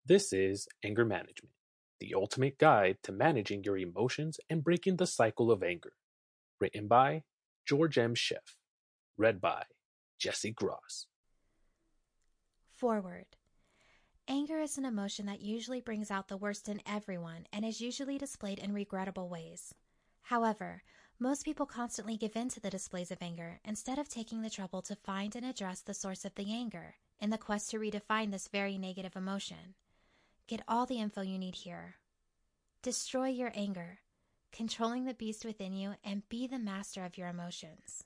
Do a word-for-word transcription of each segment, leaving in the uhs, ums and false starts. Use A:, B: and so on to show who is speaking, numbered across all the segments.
A: This is Anger Management, the ultimate guide to managing your emotions and breaking the cycle of anger. Written by George M. Sheff. Read by Jesse Gross.
B: Forward. Anger is an emotion that usually brings out the worst in everyone and is usually displayed in regrettable ways. However, most people constantly give in to the displays of anger instead of taking the trouble to find and address the source of the anger in the quest to redefine this very negative emotion. Get all the info you need here. Destroy your anger, controlling the beast within you, and be the master of your emotions.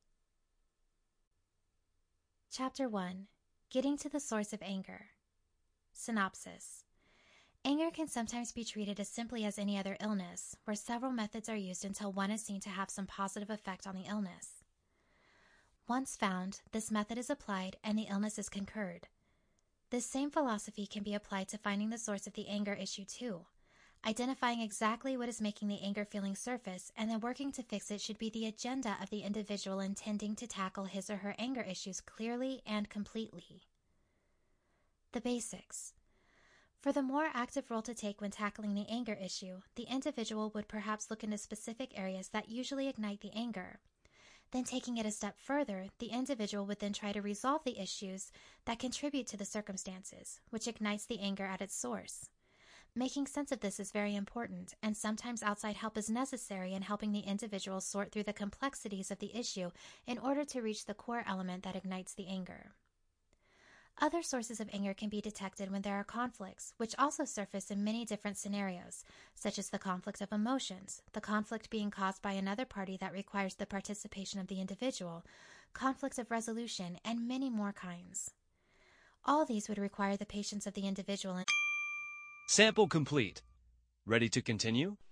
B: Chapter one. Getting to the source of anger. Synopsis. Anger can sometimes be treated as simply as any other illness, where several methods are used until one is seen to have some positive effect on the illness. Once found, this method is applied and the illness is concurred. This same philosophy can be applied to finding the source of the anger issue too. Identifying exactly what is making the anger feeling surface and then working to fix it should be the agenda of the individual intending to tackle his or her anger issues clearly and completely. The basics. For the more active role to take when tackling the anger issue, the individual would perhaps look into specific areas that usually ignite the anger. Then taking it a step further, the individual would then try to resolve the issues that contribute to the circumstances, which ignites the anger at its source. Making sense of this is very important, and sometimes outside help is necessary in helping the individual sort through the complexities of the issue in order to reach the core element that ignites the anger. Other sources of anger can be detected when there are conflicts, which also surface in many different scenarios, such as the conflict of emotions, the conflict being caused by another party that requires the participation of the individual, conflicts of resolution, and many more kinds. All these would require the patience of the individual.
C: Sample complete. Ready to continue?